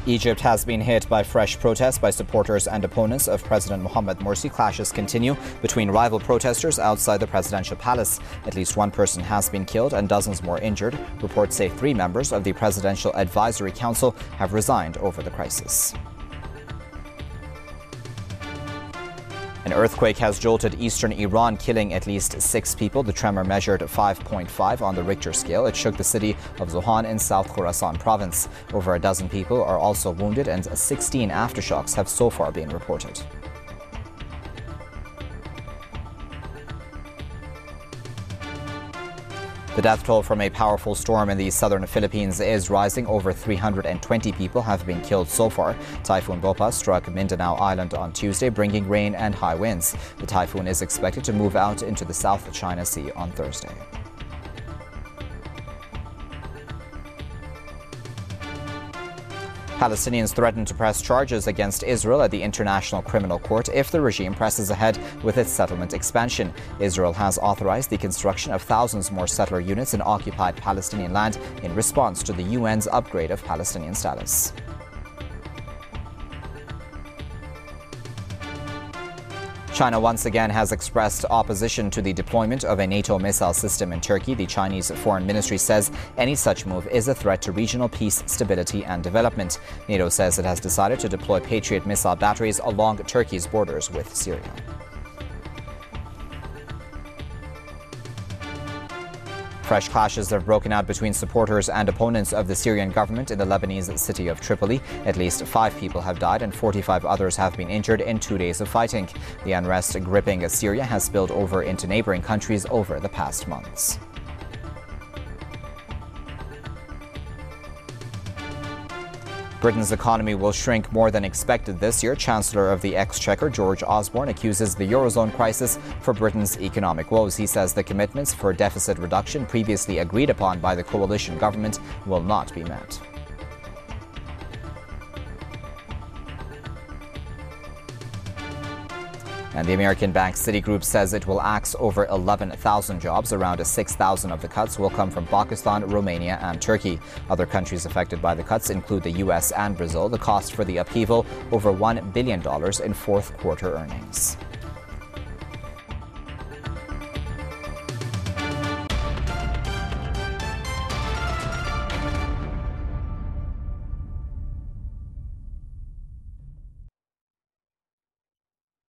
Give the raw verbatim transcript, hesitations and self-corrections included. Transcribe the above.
Egypt has been hit by fresh protests by supporters and opponents of President Mohamed Morsi. Clashes continue between rival protesters outside the presidential palace. At least one person has been killed and dozens more injured. Reports say three members of the Presidential Advisory Council have resigned over the crisis. An earthquake has jolted eastern Iran, killing at least six people. The tremor measured five point five on the Richter scale. It shook the city of Zuhan in South Khorasan province. Over a dozen people are also wounded, and sixteen aftershocks have so far been reported. The death toll from a powerful storm in the southern Philippines is rising. Over three hundred twenty people have been killed so far. Typhoon Bopa struck Mindanao Island on Tuesday, bringing rain and high winds. The typhoon is expected to move out into the South China Sea on Thursday. Palestinians threaten to press charges against Israel at the International Criminal Court if the regime presses ahead with its settlement expansion. Israel has authorized the construction of thousands more settler units in occupied Palestinian land in response to the U N's upgrade of Palestinian status. China once again has expressed opposition to the deployment of a NATO missile system in Turkey. The Chinese Foreign Ministry says any such move is a threat to regional peace, stability and development. NATO says it has decided to deploy Patriot missile batteries along Turkey's borders with Syria. Fresh clashes have broken out between supporters and opponents of the Syrian government in the Lebanese city of Tripoli. At least five people have died and forty-five others have been injured in two days of fighting. The unrest gripping Syria has spilled over into neighboring countries over the past months. Britain's economy will shrink more than expected this year. Chancellor of the Exchequer, George Osborne, accuses the Eurozone crisis for Britain's economic woes. He says the commitments for deficit reduction previously agreed upon by the coalition government will not be met. And the American bank Citigroup says it will axe over eleven thousand jobs. Around six thousand of the cuts will come from Pakistan, Romania and Turkey. Other countries affected by the cuts include the U S and Brazil. The cost for the upheaval, over one billion dollars in fourth quarter earnings.